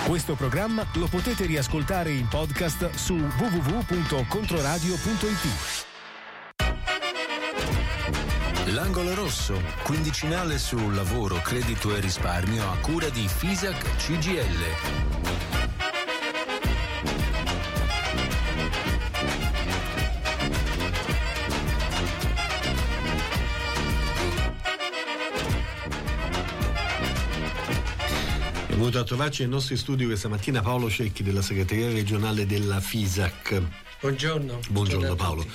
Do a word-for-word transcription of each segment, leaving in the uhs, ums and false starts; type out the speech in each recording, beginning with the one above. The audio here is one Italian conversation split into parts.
Questo programma lo potete riascoltare in podcast su w w w punto controradio punto i t. L'angolo rosso, quindicinale su lavoro, credito e risparmio a cura di Fisac C G L. È venuto a trovarci nei nostri studi questa mattina Paolo Cecchi della segreteria regionale della Fisac. Buongiorno. Buongiorno Paolo.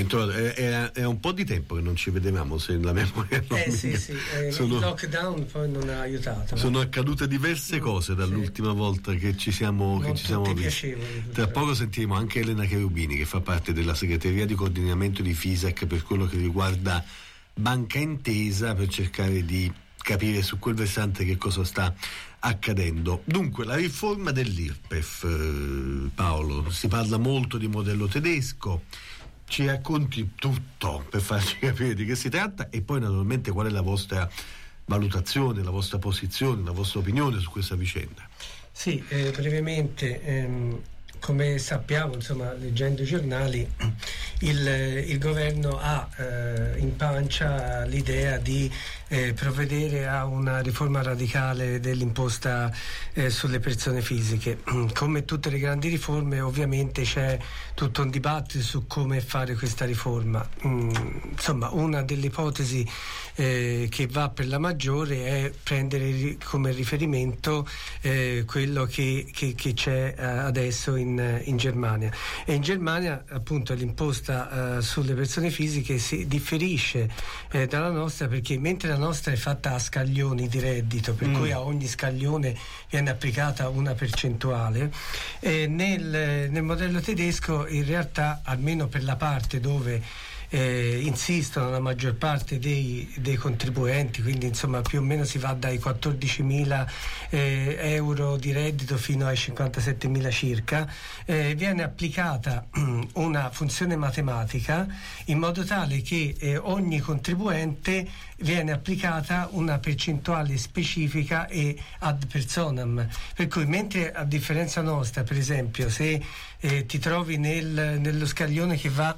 È, è un po' di tempo che non ci vedevamo, se la memoria non Eh sì, sì, eh, sono, il lockdown poi non ha aiutato. Sono accadute diverse cose dall'ultima sì. volta che ci siamo, che ci siamo visti. Tra poco sentiremo anche Elena Cherubini, che fa parte della segreteria di coordinamento di Fisac per quello che riguarda Banca Intesa, per cercare di capire su quel versante che cosa sta accadendo. Dunque, la riforma dell'I R P E F, eh, Paolo, si parla molto di modello tedesco, ci racconti tutto per farci capire di che si tratta e poi naturalmente qual è la vostra valutazione, la vostra posizione, la vostra opinione su questa vicenda. Sì, eh, brevemente, ehm, come sappiamo, insomma, leggendo i giornali, il, il governo ha eh, in pancia l'idea di eh, provvedere a una riforma radicale dell'imposta eh, sulle persone fisiche. Come tutte le grandi riforme, ovviamente c'è tutto un dibattito su come fare questa riforma. Mm, insomma, una delle ipotesi eh, che va per la maggiore è prendere come riferimento eh, quello che, che, che c'è eh, adesso in in Germania, e in Germania appunto l'imposta eh, sulle persone fisiche si differisce eh, dalla nostra, perché mentre la nostra è fatta a scaglioni di reddito, per mm. cui a ogni scaglione viene applicata una percentuale, eh, nel, nel modello tedesco in realtà, almeno per la parte dove Eh, insistono la maggior parte dei, dei contribuenti, quindi insomma più o meno si va dai quattordicimila eh, euro di reddito fino ai cinquantasettemila circa, eh, viene applicata una funzione matematica in modo tale che eh, ogni contribuente viene applicata una percentuale specifica e ad personam, per cui mentre a differenza nostra, per esempio, se eh, ti trovi nel, nello scaglione che va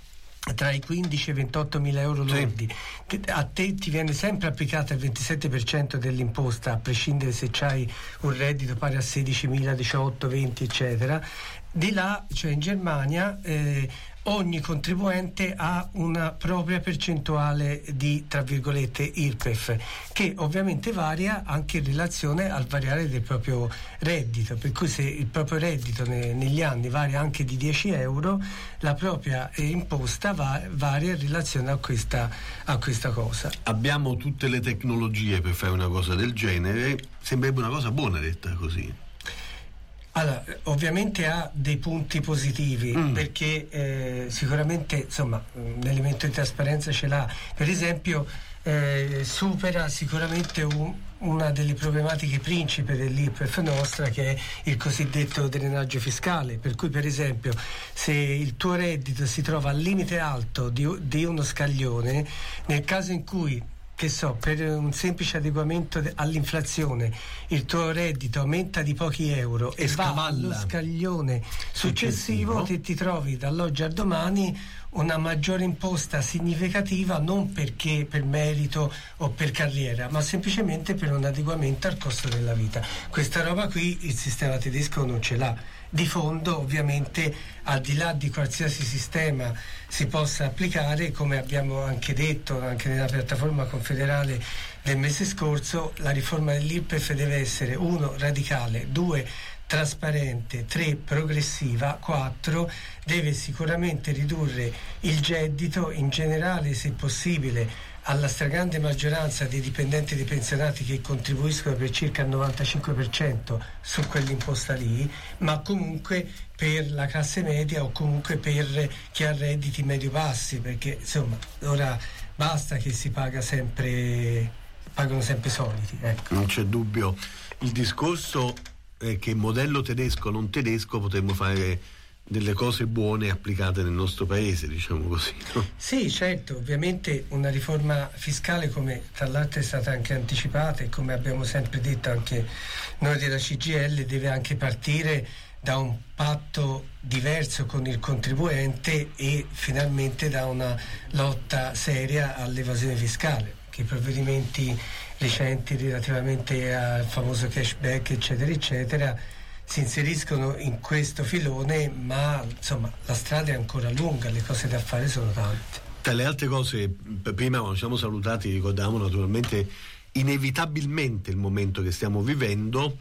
tra i quindici e i ventotto mila euro lordi, sì. a te ti viene sempre applicata il ventisette per cento dell'imposta, a prescindere se c'hai un reddito pari a sedicimila, diciotto, venti eccetera. Di là, cioè in Germania, eh, ogni contribuente ha una propria percentuale di, tra virgolette, I R P E F, che ovviamente varia anche in relazione al variare del proprio reddito, per cui se il proprio reddito ne, negli anni varia anche di dieci euro, la propria eh, imposta va, varia in relazione a questa, a questa cosa. Abbiamo tutte le tecnologie per fare una cosa del genere, sembrerebbe una cosa buona detta così. Allora, ovviamente ha dei punti positivi, mm. perché eh, sicuramente insomma un elemento di trasparenza ce l'ha. Per esempio eh, supera sicuramente un, una delle problematiche principe dell'I R P E F nostra, che è il cosiddetto drenaggio fiscale, per cui per esempio se il tuo reddito si trova al limite alto di, di uno scaglione, nel caso in cui, che so, per un semplice adeguamento all'inflazione il tuo reddito aumenta di pochi euro e, e va allo scaglione successivo, ti, ti trovi dall'oggi al domani una maggiore imposta significativa, non perché per merito o per carriera, ma semplicemente per un adeguamento al costo della vita. Questa roba qui il sistema tedesco non ce l'ha. Di fondo, ovviamente, al di là di qualsiasi sistema si possa applicare, come abbiamo anche detto anche nella piattaforma confederale del mese scorso, la riforma dell'I R P E F deve essere uno radicale, due trasparente, tre progressiva, quattro deve sicuramente ridurre il gettito in generale, se possibile alla stragrande maggioranza dei dipendenti e dei pensionati, che contribuiscono per circa il novantacinque per cento su quell'imposta lì, ma comunque per la classe media o comunque per chi ha redditi medio-bassi, perché insomma ora basta che si paga sempre, pagano sempre soliti, ecco. Non c'è dubbio. Il discorso è che modello tedesco non tedesco potremmo fare delle cose buone applicate nel nostro paese, diciamo così, no? Sì, certo, ovviamente una riforma fiscale, come tra l'altro è stata anche anticipata e come abbiamo sempre detto anche noi della C G I L, deve anche partire da un patto diverso con il contribuente e finalmente da una lotta seria all'evasione fiscale, che i provvedimenti recenti relativamente al famoso cashback eccetera eccetera si inseriscono in questo filone, ma insomma la strada è ancora lunga, le cose da fare sono tante. Tra le altre cose, prima quando ci siamo salutati ricordavamo naturalmente inevitabilmente il momento che stiamo vivendo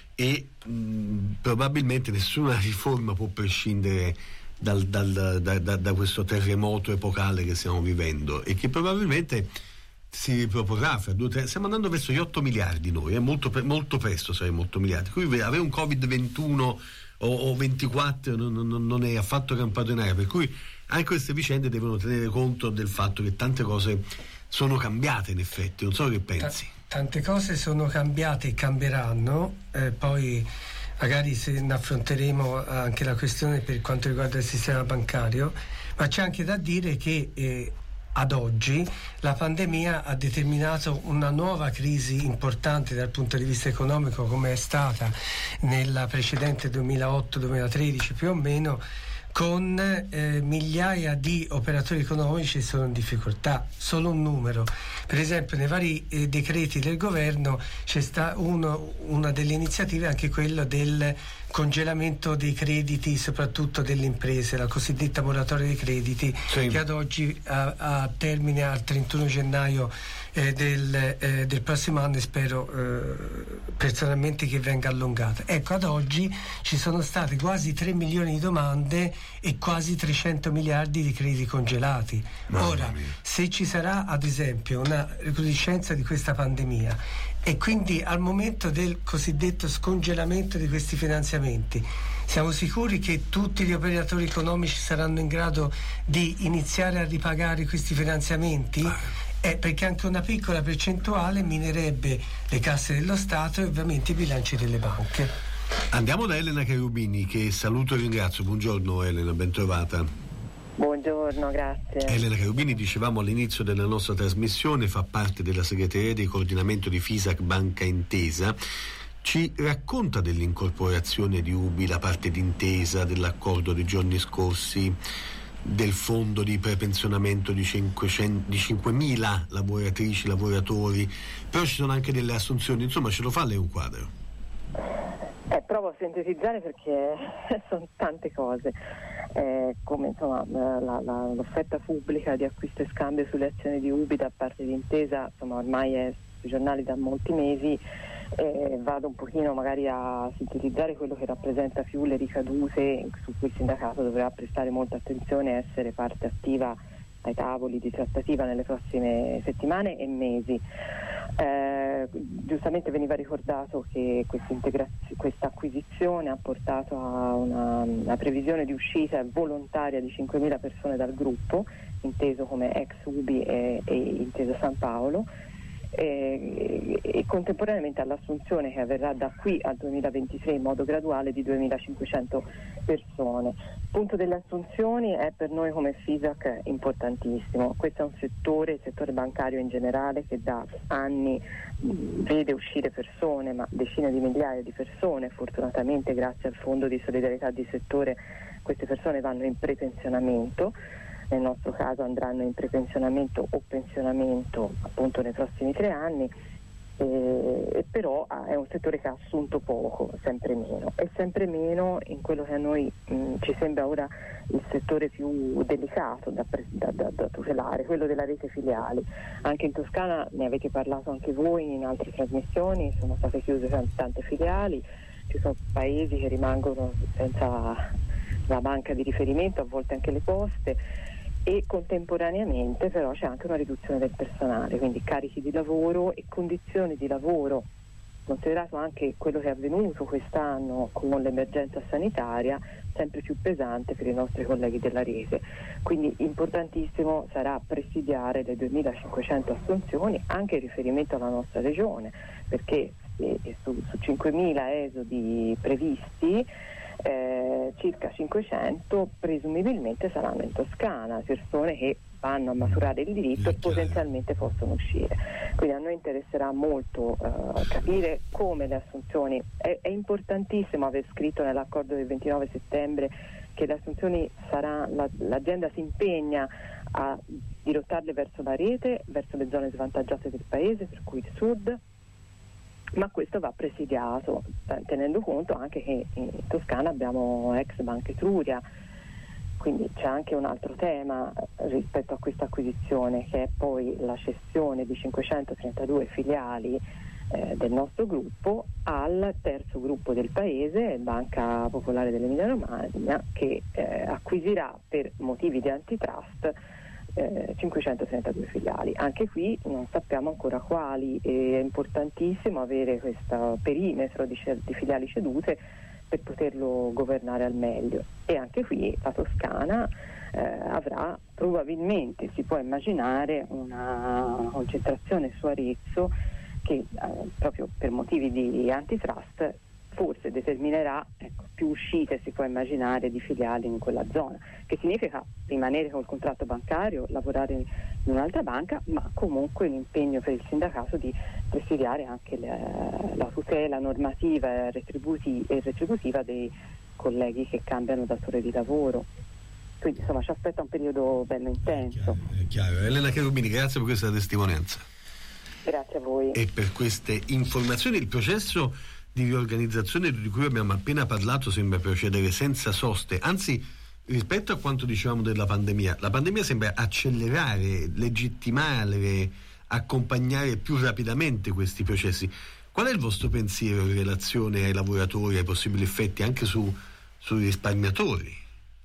e mh, probabilmente nessuna riforma può prescindere dal, dal, da, da, da questo terremoto epocale che stiamo vivendo e che probabilmente si riproporrà fra due tre. Stiamo andando verso gli otto miliardi noi, è molto, molto presto saremo otto miliardi, quindi avere un covid ventuno o, o ventiquattro non, non, non è affatto campato in aria, per cui anche queste vicende devono tenere conto del fatto che tante cose sono cambiate in effetti, non so che pensi. Tante cose sono cambiate e cambieranno, eh, poi magari se ne affronteremo anche la questione per quanto riguarda il sistema bancario, ma c'è anche da dire che eh, ad oggi la pandemia ha determinato una nuova crisi importante dal punto di vista economico, come è stata nella precedente duemilaotto duemilatredici più o meno, con eh, migliaia di operatori economici che sono in difficoltà. Solo un numero: per esempio nei vari eh, decreti del governo c'è sta uno, una delle iniziative anche quella del congelamento dei crediti, soprattutto delle imprese, la cosiddetta moratoria dei crediti, sì, che ad oggi ha, ha termine al trentuno gennaio eh, del, eh, del prossimo anno, e spero eh, personalmente che venga allungata. Ecco, ad oggi ci sono state quasi tre milioni di domande e quasi trecento miliardi di crediti congelati. Mamma Ora, mia. Se ci sarà ad esempio una recrudescenza di questa pandemia e quindi al momento del cosiddetto scongelamento di questi finanziamenti, siamo sicuri che tutti gli operatori economici saranno in grado di iniziare a ripagare questi finanziamenti? Eh, perché anche una piccola percentuale minerebbe le casse dello Stato e ovviamente i bilanci delle banche. Andiamo da Elena Cherubini, che saluto e ringrazio. Buongiorno Elena, ben trovata. Buongiorno, grazie. Elena Cherubini, dicevamo all'inizio della nostra trasmissione, fa parte della segreteria di coordinamento di FISAC Banca Intesa. Ci racconta dell'incorporazione di U B I, la parte d'intesa, dell'accordo dei giorni scorsi, del fondo di prepensionamento di, cinquecento, di cinquemila lavoratrici, lavoratori, però ci sono anche delle assunzioni, insomma ce lo fa lei un quadro? Eh, provo a sintetizzare perché sono tante cose, eh, come insomma la, la, l'offerta pubblica di acquisto e scambio sulle azioni di U B I da parte di Intesa, insomma ormai è sui giornali da molti mesi. Eh, vado un pochino magari a sintetizzare quello che rappresenta più le ricadute su cui il sindacato dovrà prestare molta attenzione e essere parte attiva ai tavoli di trattativa nelle prossime settimane e mesi. Eh, giustamente veniva ricordato che questa acquisizione ha portato a una, una previsione di uscita volontaria di cinquemila persone dal gruppo, inteso come ex U B I e, e inteso San Paolo, e, e contemporaneamente all'assunzione che avverrà da qui al duemilaventitré in modo graduale di duemilacinquecento persone. Il punto delle assunzioni è per noi come FISAC importantissimo. Questo è un settore, il settore bancario in generale, che da anni mh, vede uscire persone, ma decine di migliaia di persone. Fortunatamente grazie al fondo di solidarietà di settore queste persone vanno in prepensionamento. Nel nostro caso andranno in prepensionamento o pensionamento appunto nei prossimi tre anni, e, e però ah, è un settore che ha assunto poco, sempre meno, e sempre meno in quello che a noi mh, ci sembra ora il settore più delicato da, da, da, da tutelare, quello della rete filiali. Anche in Toscana ne avete parlato anche voi in altre trasmissioni, sono state chiuse tante filiali, ci sono paesi che rimangono senza la banca di riferimento, a volte anche le poste, e contemporaneamente però c'è anche una riduzione del personale, quindi carichi di lavoro e condizioni di lavoro, considerato anche quello che è avvenuto quest'anno con l'emergenza sanitaria, sempre più pesante per i nostri colleghi della rete. Quindi importantissimo sarà presidiare le duemilacinquecento assunzioni anche in riferimento alla nostra regione, perché eh, su, su cinquemila esodi previsti eh, circa cinquecento presumibilmente saranno in Toscana, persone che vanno a maturare il diritto e potenzialmente possono uscire. Quindi a noi interesserà molto eh, capire come le assunzioni, è, è importantissimo aver scritto nell'accordo del ventinove settembre che le assunzioni sarà, la, l'azienda si impegna a dirottarle verso la rete, verso le zone svantaggiate del paese, per cui il sud, ma questo va presidiato, eh, tenendo conto anche che in Toscana abbiamo ex Banca Etruria, quindi c'è anche un altro tema rispetto a questa acquisizione, che è poi la cessione di cinquecentotrentadue filiali eh, del nostro gruppo al terzo gruppo del paese, Banca Popolare dell'Emilia Romagna, che eh, acquisirà per motivi di antitrust eh, cinquecentotrentadue filiali. Anche qui non sappiamo ancora quali, è importantissimo avere questo perimetro di, di filiali cedute per poterlo governare al meglio. E anche qui la Toscana eh, avrà probabilmente, si può immaginare, una concentrazione su Arezzo che eh, proprio per motivi di antitrust forse determinerà ecco, più uscite, si può immaginare, di filiali in quella zona, che significa rimanere col contratto bancario, lavorare in un'altra banca, ma comunque l'impegno per il sindacato di presidiare anche la, la tutela normativa e retributiva dei colleghi che cambiano datore di lavoro. Quindi insomma ci aspetta un periodo bello intenso. È chiaro, è chiaro. Elena Cherubini, grazie per questa testimonianza. Grazie a voi. E per queste informazioni. Il processo di riorganizzazione di cui abbiamo appena parlato sembra procedere senza soste, anzi rispetto a quanto dicevamo della pandemia, la pandemia sembra accelerare, legittimare, accompagnare più rapidamente questi processi. Qual è il vostro pensiero in relazione ai lavoratori, ai possibili effetti anche su, sui risparmiatori?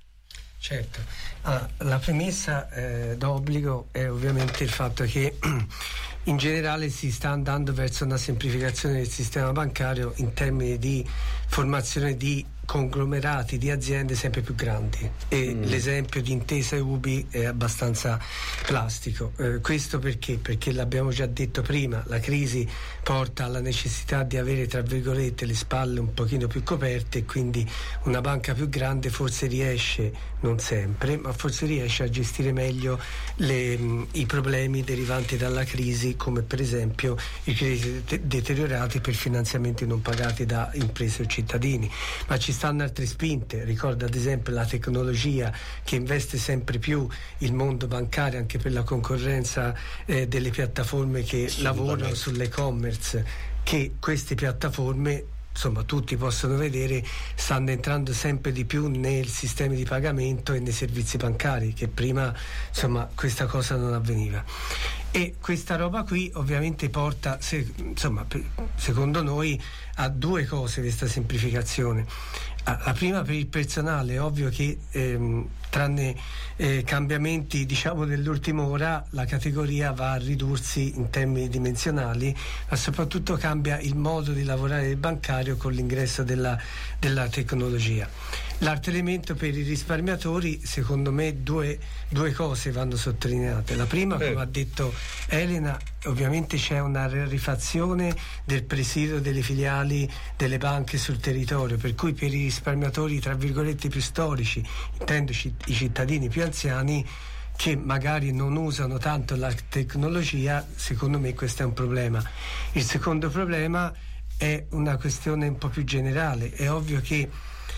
Certo, ah, la premessa eh, d'obbligo è ovviamente il fatto che in generale si sta andando verso una semplificazione del sistema bancario in termini di formazione di conglomerati di aziende sempre più grandi e mm. l'esempio di Intesa e Ubi è abbastanza plastico. Eh, questo perché? Perché l'abbiamo già detto prima, la crisi porta alla necessità di avere tra virgolette le spalle un pochino più coperte e quindi una banca più grande forse riesce, non sempre, ma forse riesce a gestire meglio le, mh, i problemi derivanti dalla crisi, come per esempio i crediti de- deteriorati per finanziamenti non pagati da imprese o cittadini. Ma ci stanno altre spinte, ricorda ad esempio la tecnologia che investe sempre più il mondo bancario anche per la concorrenza eh, delle piattaforme che lavorano sull'e-commerce, che queste piattaforme insomma tutti possono vedere stanno entrando sempre di più nei sistemi di pagamento e nei servizi bancari, che prima insomma questa cosa non avveniva. E questa roba qui ovviamente porta se, insomma secondo noi a due cose questa semplificazione. La prima, per il personale è ovvio che ehm, tranne eh, cambiamenti diciamo dell'ultima ora, la categoria va a ridursi in termini dimensionali, ma soprattutto cambia il modo di lavorare del bancario con l'ingresso della, della tecnologia. L'altro elemento per i risparmiatori, secondo me due, due cose vanno sottolineate. La prima, come ha detto Elena, ovviamente c'è una rarefazione del presidio delle filiali delle banche sul territorio, per cui per i risparmiatori tra virgolette più storici, intendoci i cittadini più anziani che magari non usano tanto la tecnologia, secondo me questo è un problema. Il secondo problema è una questione un po' più generale. È ovvio che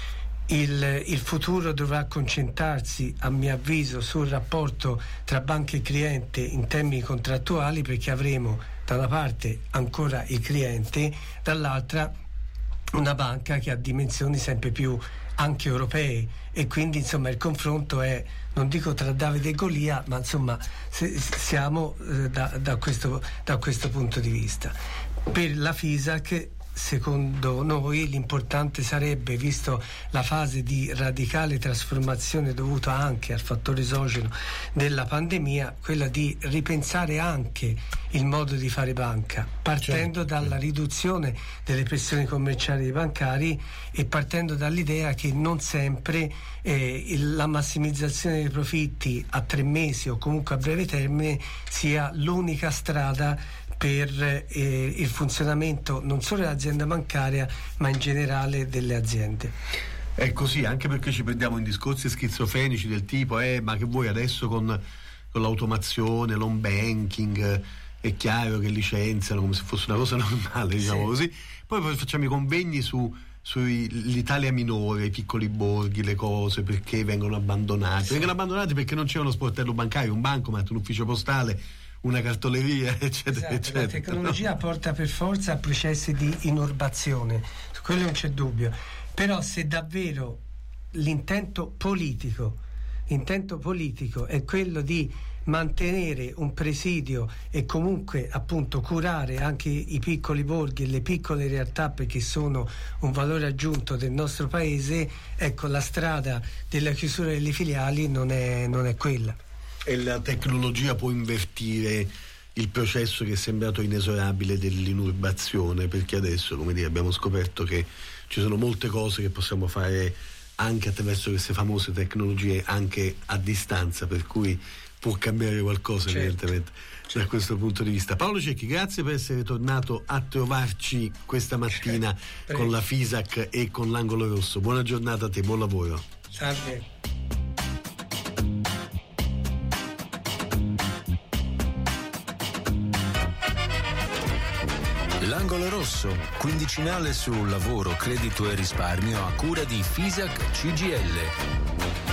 Il, il futuro dovrà concentrarsi, a mio avviso, sul rapporto tra banca e cliente in termini contrattuali, perché avremo da una parte ancora il cliente, dall'altra una banca che ha dimensioni sempre più anche europee, e quindi insomma il confronto è, non dico tra Davide e Golia, ma insomma se, siamo eh, da, da, questo, da questo punto di vista. Per la FISAC, secondo noi l'importante sarebbe, visto la fase di radicale trasformazione dovuta anche al fattore esogeno della pandemia, quella di ripensare anche il modo di fare banca, partendo certo. dalla riduzione delle pressioni commerciali dei bancari e partendo dall'idea che non sempre eh, la massimizzazione dei profitti a tre mesi o comunque a breve termine sia l'unica strada per eh, il funzionamento non solo dell'azienda bancaria ma in generale delle aziende. È così, anche perché ci prendiamo in discorsi schizofrenici del tipo eh ma che vuoi adesso con, con l'automazione, l'home banking, è chiaro che licenziano come se fosse una cosa normale, diciamo sì. così. Poi facciamo i convegni su sull'Italia minore, i piccoli borghi, le cose, perché vengono abbandonati. Sì. Vengono abbandonati perché non c'è uno sportello bancario, un bancomat, un ufficio postale, una cartoleria, eccetera, esatto, eccetera. La tecnologia no? porta per forza a processi di inurbazione, su quello non c'è dubbio. Però se davvero l'intento politico, l'intento politico è quello di mantenere un presidio e comunque appunto curare anche i piccoli borghi e le piccole realtà, perché sono un valore aggiunto del nostro paese, ecco, la strada della chiusura delle filiali non è, non è quella. E la tecnologia può invertire il processo che è sembrato inesorabile dell'inurbazione, perché adesso, come dire, abbiamo scoperto che ci sono molte cose che possiamo fare anche attraverso queste famose tecnologie, anche a distanza, per cui può cambiare qualcosa, certo, evidentemente, certo, da questo punto di vista. Paolo Cecchi, grazie per essere tornato a trovarci questa mattina, certo, con la FISAC e con l'Angolo Rosso. Buona giornata a te, buon lavoro. Salve. L'Angolo Rosso, quindicinale su lavoro, credito e risparmio a cura di FISAC C G I L.